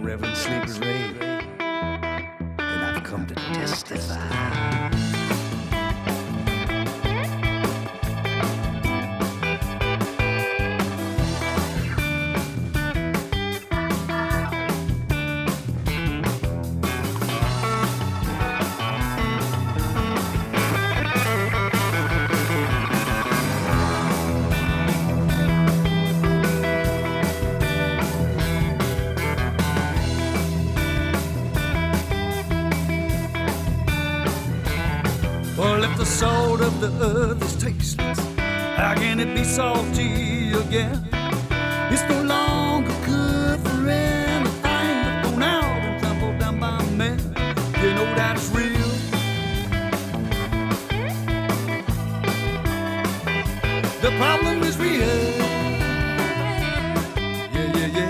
Reverend Sleepy Ray, and I've come to testify. Well, if the salt of the earth is tasteless, how can it be salty again? It's no longer good for anything but thrown out and trampled down by men. You know that's real. The problem is real. Yeah.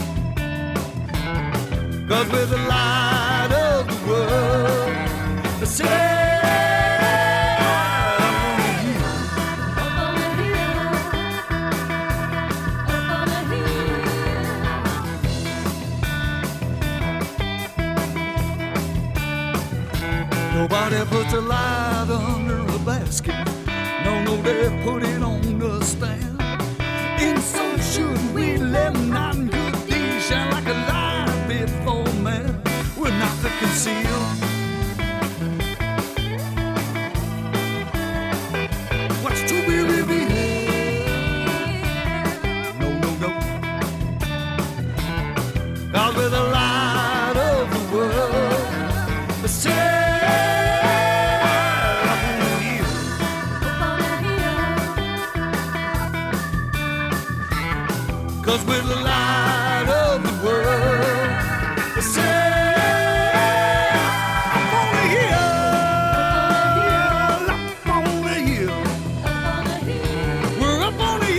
'Cause we're the light of the world. The city. Nobody puts a light under a basket. No, they put it on the stand. And so should we let not good things shine like a light before man. We're not to conceal what's to be revealed. No. 'Cause we're the light of the world. The city. 'Cause we're the light of the world. The sail up on the hill, up on the hill. We're up on the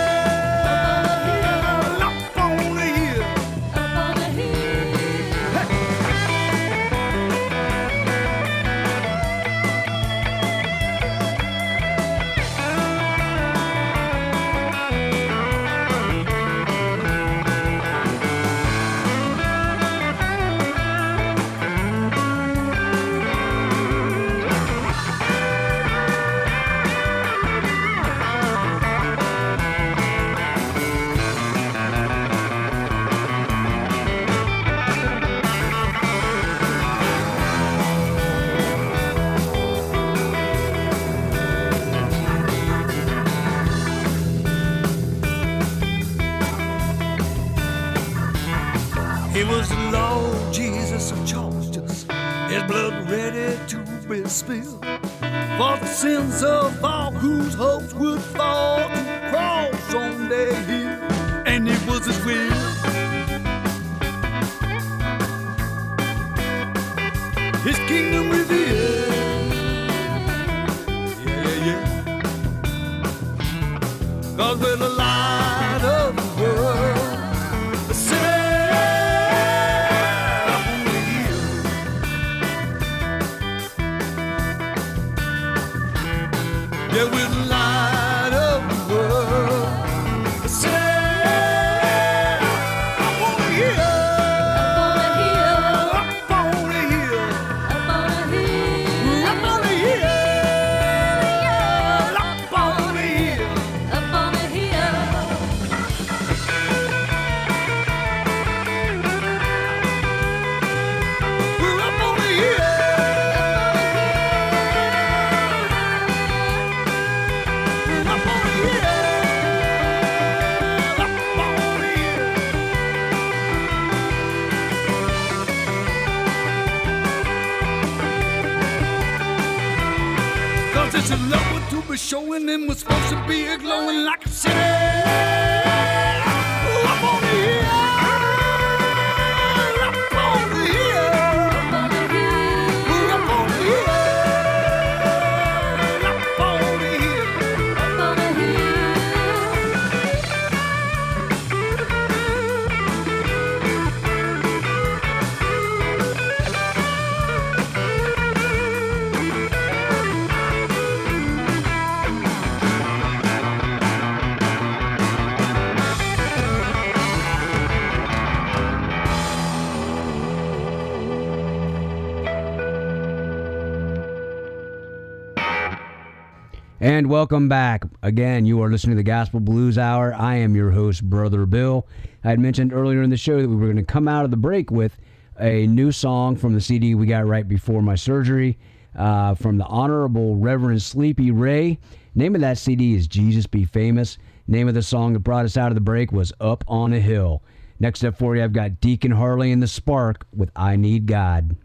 hill, up on the hill. It was the Lord Jesus who charged us, His blood ready to be spilled for the sins of all whose hopes would fall to the cross on their hill. And it was His will. His kingdom revealed. Yeah. 'Cause we're the light of the world. The city. Yeah, we're the light of the world. The sail up on the hill, up on the hill, up on the hill. We're up on the hill, up on the hill, up on the hill. We're up on the hill. It's a love to be showing them was supposed to be a glowing like a city. Up on the hill, up on the hill, up on the hill. We're up on the hill, up on the hill, up on the And welcome back. Again, you are listening to the Gospel Blues Hour. I am your host, Brother Bill. I had mentioned earlier in the show that we were going to come out of the break with a new song from the CD we got right before my surgery from the Honorable Reverend Sleepy Ray. Name of that CD is Jesus Be Famous. Name of the song that brought us out of the break was Up on a Hill. Next up for you, I've got Deacon Harley and the Spark with I Need God.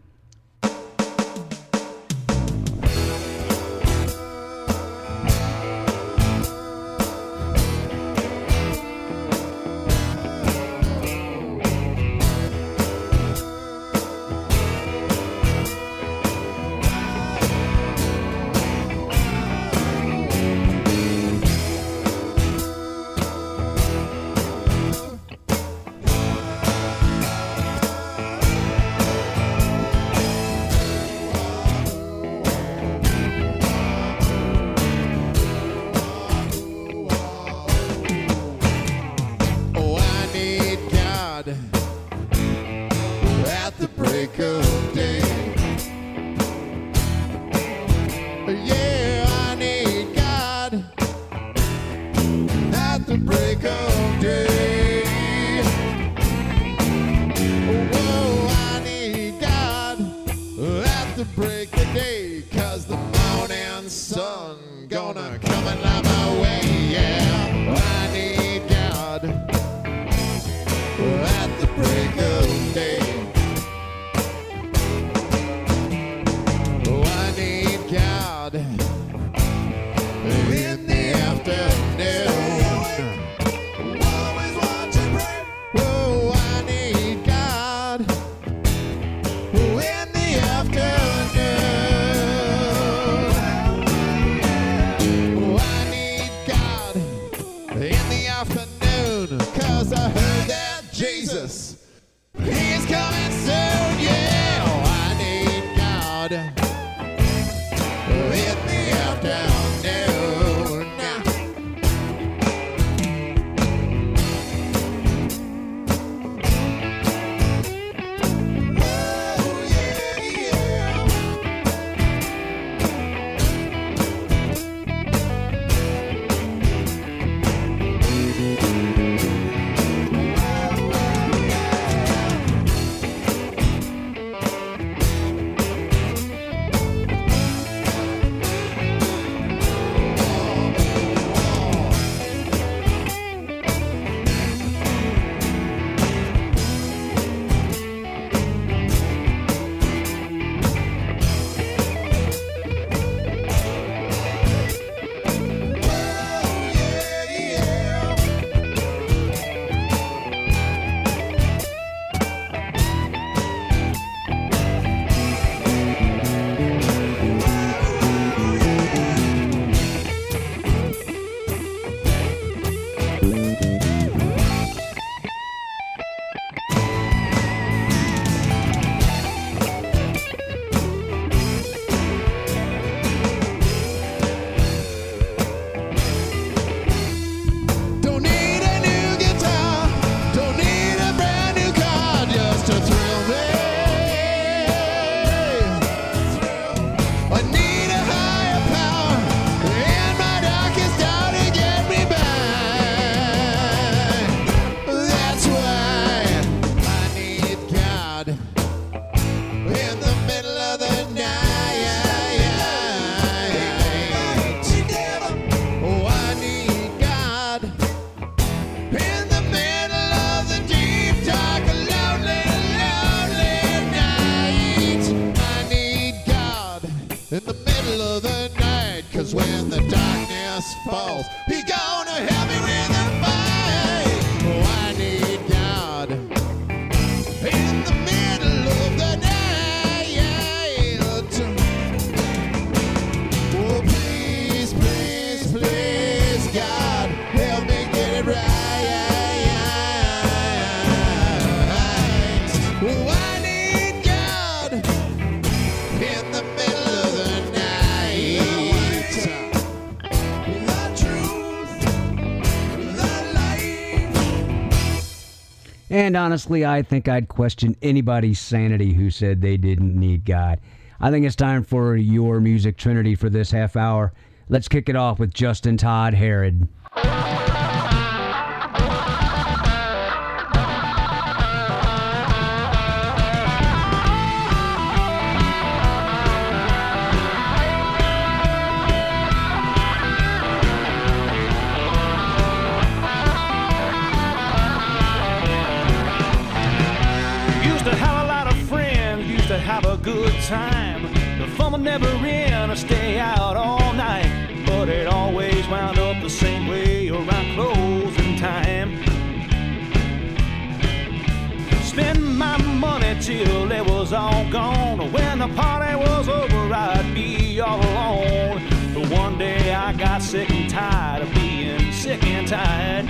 And honestly, I think I'd question anybody's sanity who said they didn't need God. I think it's time for your music trinity for this half hour. Let's kick it off with Justin Todd Herod. Have a good time. The fun would never end or stay out all night, but it always wound up the same way around closing time. Spend my money till it was all gone. When the party was over, I'd be all alone. But one day I got sick and tired of being sick and tired.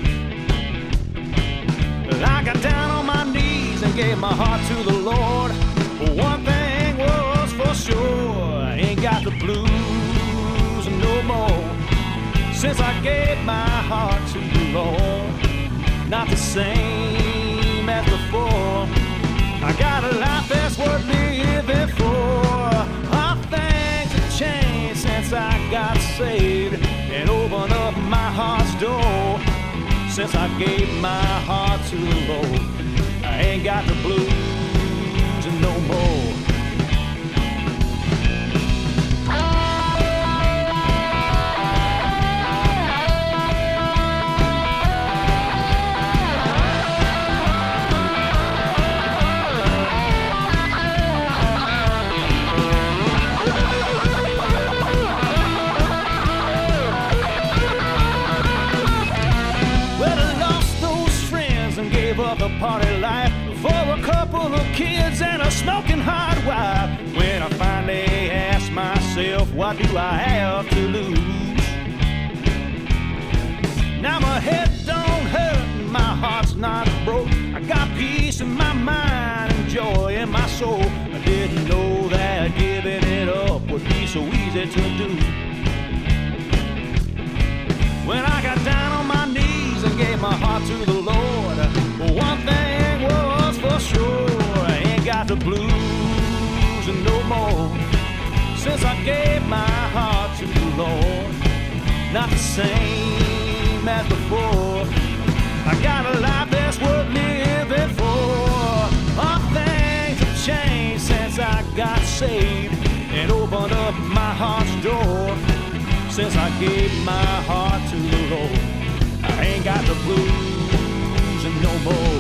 I got down on my knees and gave my heart to the Lord. One thing was for sure, I ain't got the blues no more. Since I gave my heart to the Lord, not the same as before. I got a life that's worth living for. All things have changed since I got saved and opened up my heart's door. Since I gave my heart to the Lord, I ain't got the blues no more. Well, I lost those friends and gave up the party life for a couple of kids and a smoking hot wife. When I finally asked myself, what do I have to lose? Now my head don't hurt and my heart's not broke. I got peace in my mind and joy in my soul. I didn't know that giving it up would be so easy to do. When I got down on my knees and gave my heart to the Lord, one thing was for sure, I ain't got the blues no more. Since I gave my heart to the Lord, not the same as before. I got a life that's worth living for. All things have changed since I got saved and opened up my heart's door. Since I gave my heart to the Lord, I ain't got the blues no more.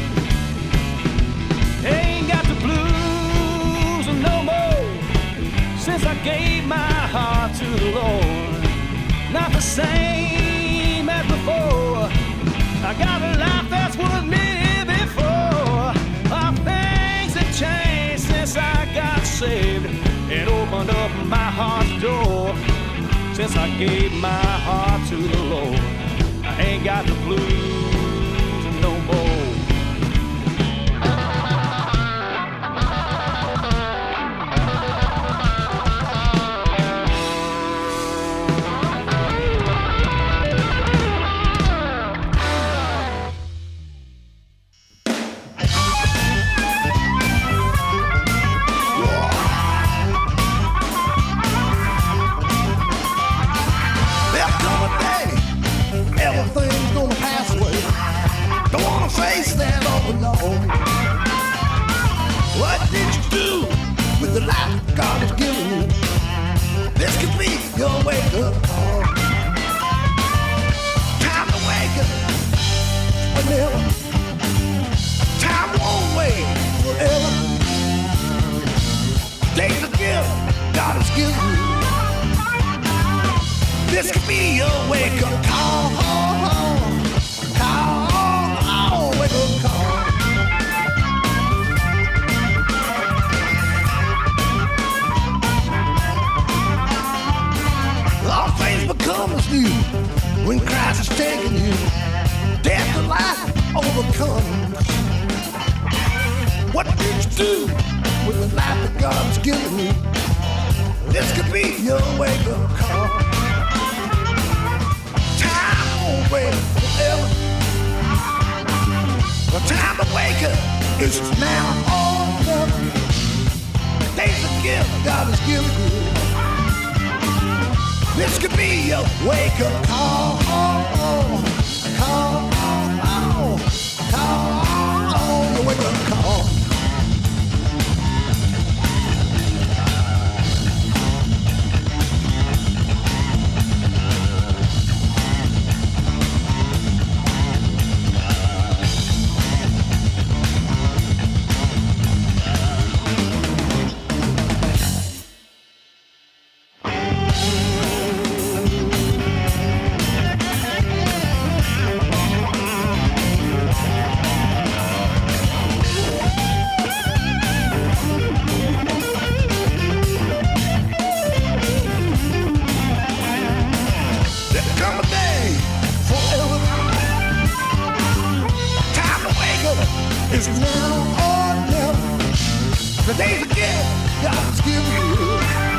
Ain't got the blues no more. Since I gave my heart to the Lord, not the same as before. I got a life that's worth living for. All things have changed since I got saved and opened up my heart's door. Since I gave my heart to the Lord, I ain't got the blues no more. Everything's gonna pass away. Don't wanna face that all alone. What did you do with the life God has given you? This could be your wake-up call. Time to wake up. Never. Time won't wait forever. Today's a gift God has given you. This could be your wake-up call. Call, wake-up call. All things become as new when Christ has taken you. Death and life overcomes. What did you do with the life that God has given you? This could be your wake-up call. Wait forever. The time to wake up is now or never. Today's a gift God has given you. This could be your wake-up call. Call. Your wake-up call. Is now or never. The days again, God's giving you.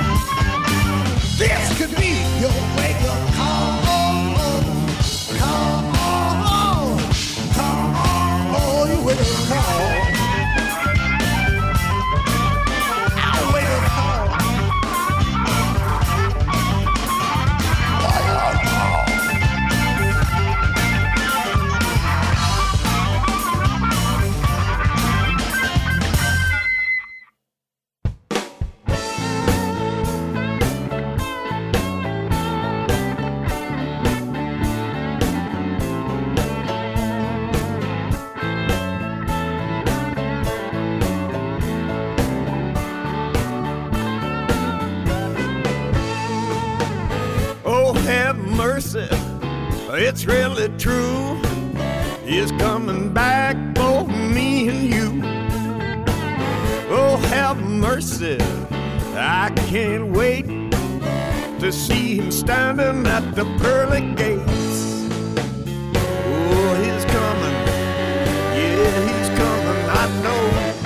This could be your wake-up call. Call, your wake-up call. Our wake-up call. Have mercy, it's really true. He's coming back for me and you. Oh, have mercy, I can't wait to see him standing at the pearly gates. Oh, he's coming, yeah, he's coming, I know.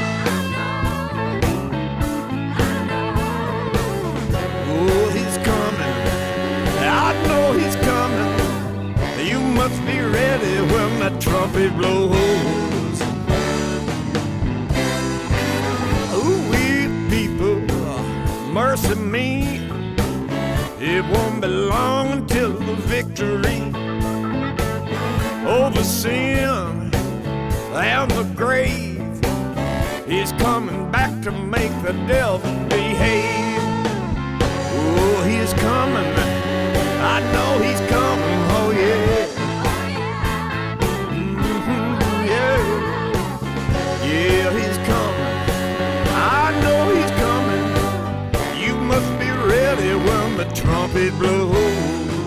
Oh, he's coming, I know he's coming. You must be ready when the trumpet blows. Oh, we people, mercy me. It won't be long until the victory over sin and the grave. He's coming back to make the devil behave. Oh, he's coming. I know he's coming, oh yeah. Yeah. Yeah, he's coming. I know he's coming. You must be ready when the trumpet blows.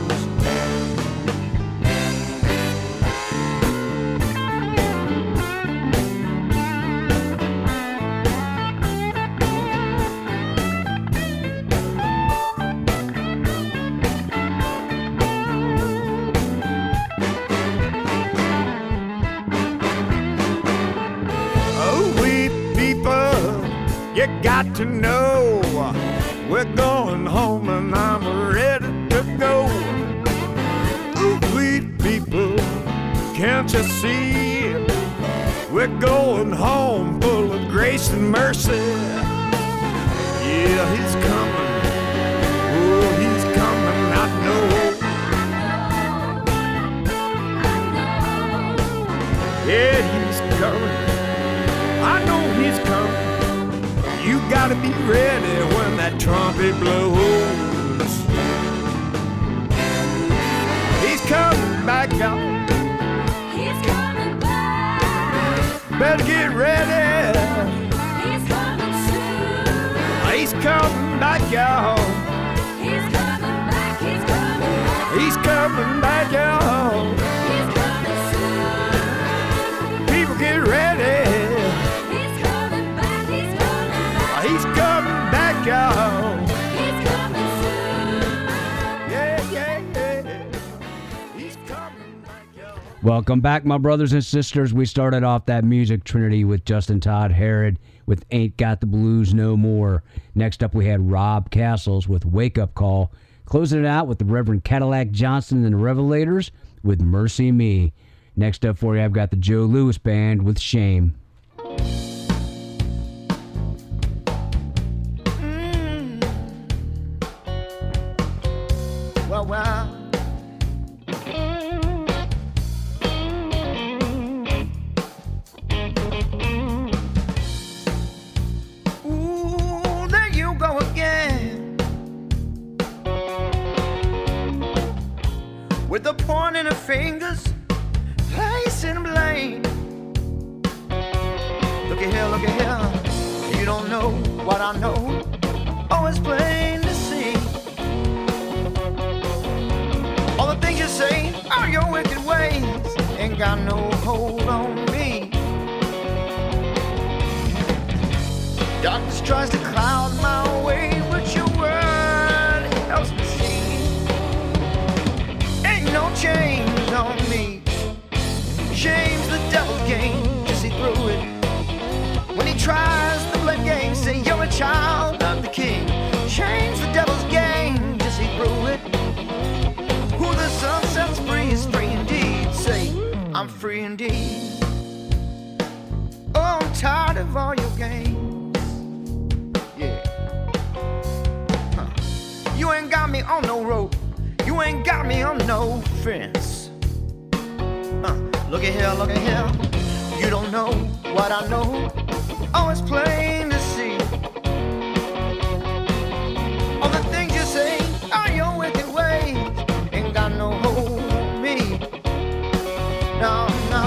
You got to know we're going home and I'm ready to go. Ooh, sweet people, can't you see? We're going home full of grace and mercy. Yeah, he's coming. Oh, he's coming, I know. Yeah, he's coming. I know he's coming. You gotta be ready when that trumpet blows. He's coming back, y'all. He's coming back. Better get ready. He's coming soon. He's coming back, y'all. He's coming back. He's coming back. He's coming back, y'all. He's coming soon. People get ready. He's coming back. He's coming back. He's coming back, y'all. He's coming soon. Yeah, yeah, yeah. He's coming back, y'all. Welcome back, my brothers and sisters. We started off that music trinity with Justin Todd Herod with Ain't Got the Blues No More. Next up, we had Rob Castles with Wake Up Call. Closing it out with the Reverend Cadillac Johnson and the Revelators with Mercy Me. Next up for you, I've got the Joe Louis Band with Shame. wow, wow. Ooh, there you go again, with the pointing of fingers, placing blame. Look at here, you don't know what I know. Oh, it's plain to see. All the things you say are your wicked ways, ain't got no hold on me. Darkness tries to cloud my way, but your word helps me see. Ain't no change on me. Shame's the devil's game, just see through it. When he tries the blame game, say you're a child of the king. Change the devil's game, just see through it. Who the sun sets free is free indeed. Say, I'm free indeed. Oh, I'm tired of all your games. Yeah. You ain't got me on no rope. You ain't got me on no fence. Look at here. You don't know what I know. Oh, it's plain to see. All the things you say are your wicked ways, ain't got no hold on me. No.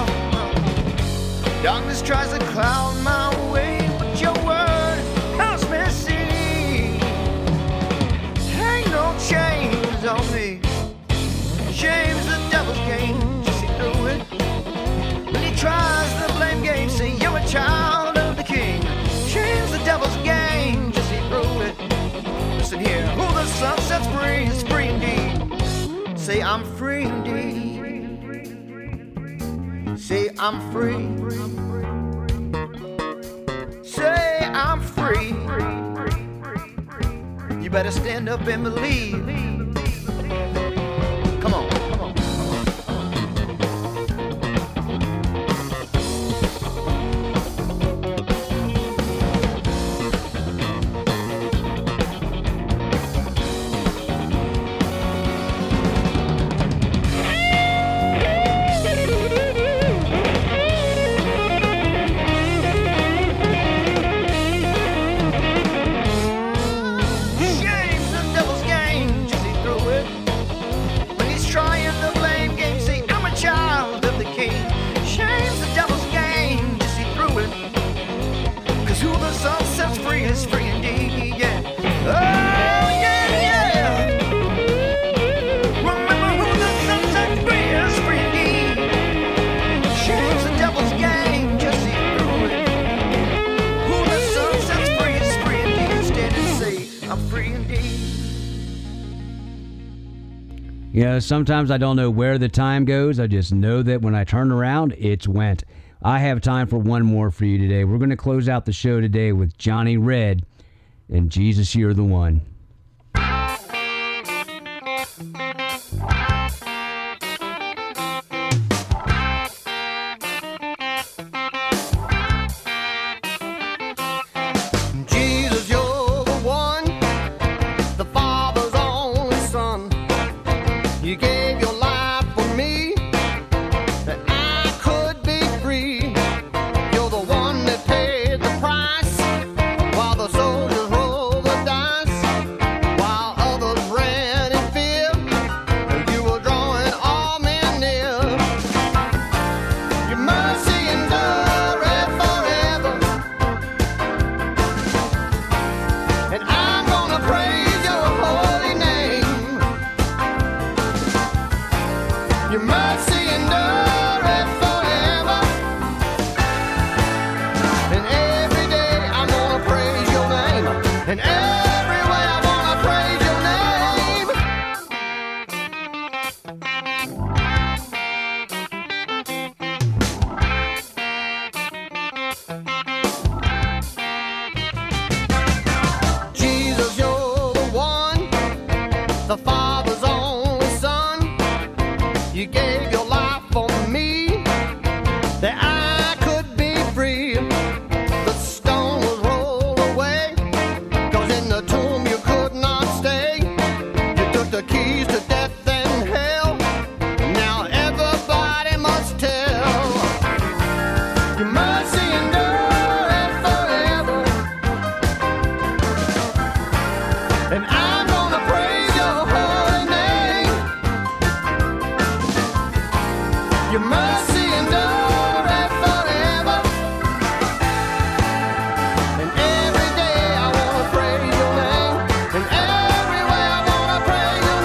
Darkness tries to cloud my way, but your word helps me see. Ain't no chains on me. Shame's the devil's game, just see through it. When he tries the blame game, say you're a child of the king. Shame's the devil's game, just see through it. Listen here, who the sun sets free is free indeed. Say I'm free indeed. Say I'm free. Say I'm free. You better stand up and believe. Come on. You know, sometimes I don't know where the time goes. I just know that when I turn around, it's went. I have time for one more for you today. We're going to close out the show today with Johnny Red and Jesus, You're the One. Jesus, you're the one, the Father's only Son. You gave your life for me, that I could be free. You're the one that paid the price, while the soldiers rolled the dice, while others ran in fear. You were drawing all men near. Your mercy endureth forever, and I'm gonna praise your holy name. Your mercy endureth forever, and every day I'm gonna praise your name, and every way I'm gonna praise your name. Jesus, you're the one, the Father's only Son. You gave your life for me, that I could be free. The stone was rolled away, 'cause in the tomb you could not stay. You took the keys to death Your mercy endureth forever. And every day I wanna praise your name. And everywhere I wanna praise your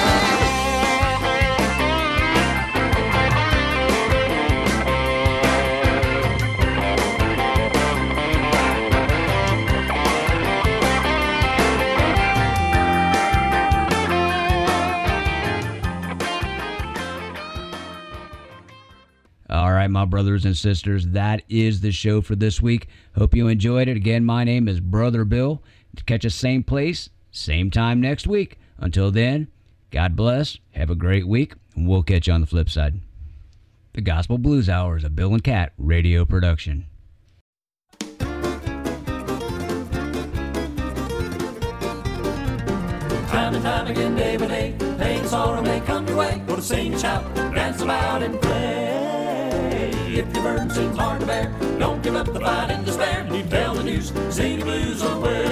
All right, my brothers and sisters, that is the show for this week. Hope you enjoyed it. Again, my name is Brother Bill. Catch us same place, same time next week. Until then, God bless. Have a great week, and we'll catch you on the flip side. The Gospel Blues Hour is a Bill and Cat radio production. Time and time again, day by day, pain and sorrow may come your way. Go to sing and shout, dance about and play. If your burden seems hard to bear, don't give up the fight in despair. You tell the news, sing the blues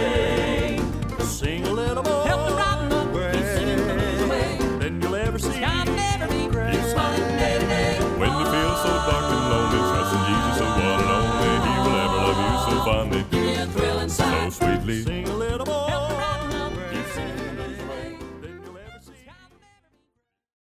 away. Sing a little more, help the rotten up, keep singing the blues away. Then you'll ever see